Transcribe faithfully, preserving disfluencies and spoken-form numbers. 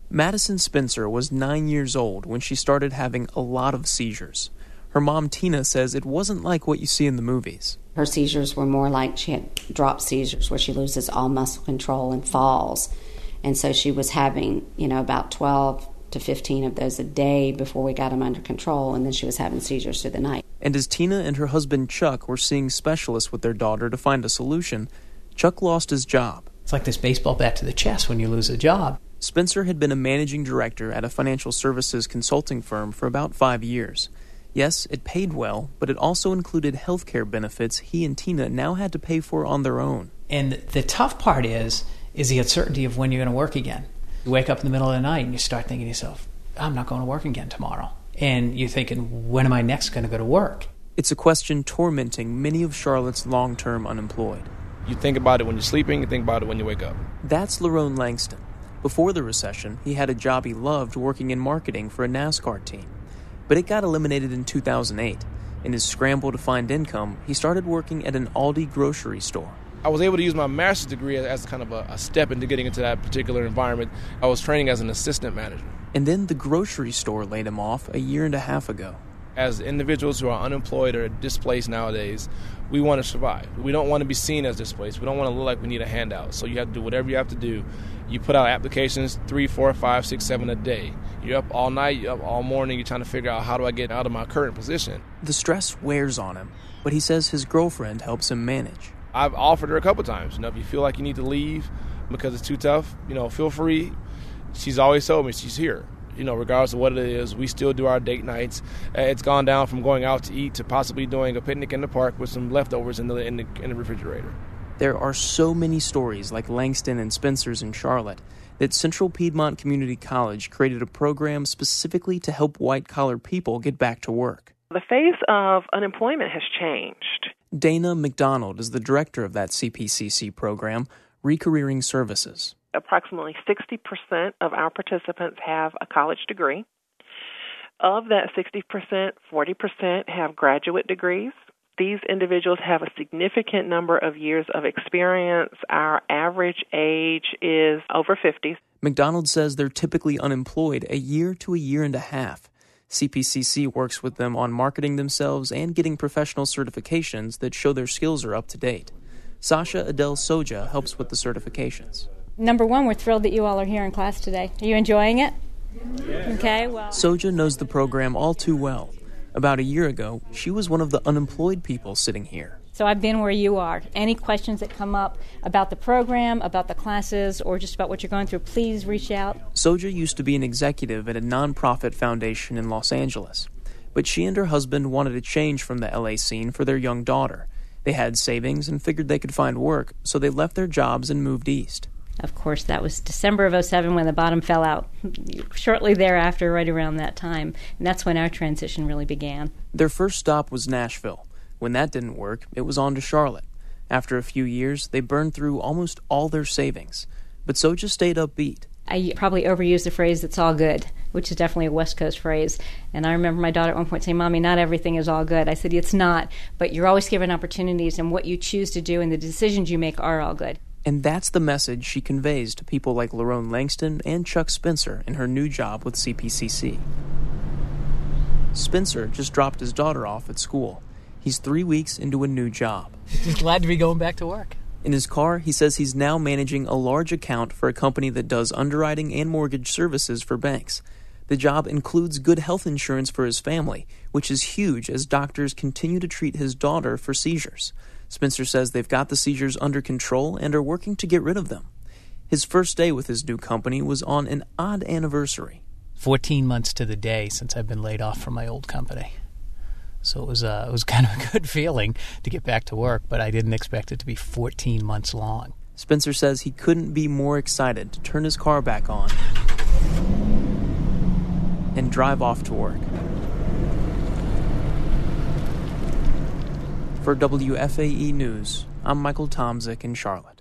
Madison Spencer was nine years old when she started having a lot of seizures. Her mom, Tina, says it wasn't like what you see in the movies. Her seizures were more like she had drop seizures where she loses all muscle control and falls. And so she was having, you know, about twelve to fifteen of those a day before we got them under control, and then she was having seizures through the night. And as Tina and her husband Chuck were seeing specialists with their daughter to find a solution, Chuck lost his job. It's like this baseball bat to the chest when you lose a job. Spencer had been a managing director at a financial services consulting firm for about five years. Yes, it paid well, but it also included health care benefits he and Tina now had to pay for on their own. And the tough part is, is the uncertainty of when you're going to work again. You wake up in the middle of the night and you start thinking to yourself, I'm not going to work again tomorrow. And you're thinking, when am I next going to go to work? It's a question tormenting many of Charlotte's long-term unemployed. You think about it when you're sleeping, you think about it when you wake up. That's Lerone Langston. Before the recession, he had a job he loved working in marketing for a NASCAR team. But it got eliminated in two thousand eight. In his scramble to find income, he started working at an Aldi grocery store. I was able to use my master's degree as kind of a, a step into getting into that particular environment. I was training as an assistant manager. And then the grocery store laid him off a year and a half ago. As individuals who are unemployed or displaced nowadays, we want to survive. We don't want to be seen as displaced. We don't want to look like we need a handout. So you have to do whatever you have to do. You put out applications three, four, five, six, seven a day. You're up all night, you're up all morning. You're trying to figure out, how do I get out of my current position? The stress wears on him, but he says his girlfriend helps him manage. I've offered her a couple times. You know, if you feel like you need to leave because it's too tough, you know, feel free. She's always told me she's here. You know, regardless of what it is, we still do our date nights. Uh, it's gone down from going out to eat to possibly doing a picnic in the park with some leftovers in the in the, in the refrigerator. There are so many stories like Langston and Spencer's in Charlotte that Central Piedmont Community College created a program specifically to help white-collar people get back to work. The face of unemployment has changed. Dana McDonald is the director of that C P C C program, Recareering Services. Approximately sixty percent of our participants have a college degree. Of that sixty percent, forty percent have graduate degrees. These individuals have a significant number of years of experience. Our average age is over fifty. McDonald says they're typically unemployed a year to a year and a half. C P C C works with them on marketing themselves and getting professional certifications that show their skills are up to date. Sasha Adele Soja helps with the certifications. Number one, we're thrilled that you all are here in class today. Are you enjoying it? Yeah. Okay, well. Soja knows the program all too well. About a year ago, she was one of the unemployed people sitting here. So I've been where you are. Any questions that come up about the program, about the classes, or just about what you're going through, please reach out. Soja used to be an executive at a nonprofit foundation in Los Angeles. But she and her husband wanted a change from the L A scene for their young daughter. They had savings and figured they could find work, so they left their jobs and moved east. Of course, that was December of oh seven when the bottom fell out. Shortly thereafter, right around that time. And that's when our transition really began. Their first stop was Nashville. When that didn't work, it was on to Charlotte. After a few years, they burned through almost all their savings. But Soja stayed upbeat. I probably overused the phrase, "it's all good," which is definitely a West Coast phrase. And I remember my daughter at one point saying, "Mommy, not everything is all good." I said, "It's not, but you're always given opportunities, and what you choose to do and the decisions you make are all good." And that's the message she conveys to people like Lerone Langston and Chuck Spencer in her new job with C P C C. Spencer just dropped his daughter off at school. He's three weeks into a new job. Just glad to be going back to work. In his car, he says he's now managing a large account for a company that does underwriting and mortgage services for banks. The job includes good health insurance for his family, which is huge as doctors continue to treat his daughter for seizures. Spencer says they've got the seizures under control and are working to get rid of them. His first day with his new company was on an odd anniversary. fourteen months to the day since I've been laid off from my old company. So it was, uh, it was kind of a good feeling to get back to work, but I didn't expect it to be fourteen months long. Spencer says he couldn't be more excited to turn his car back on and drive off to work. For W F A E News, I'm Michael Tomzik in Charlotte.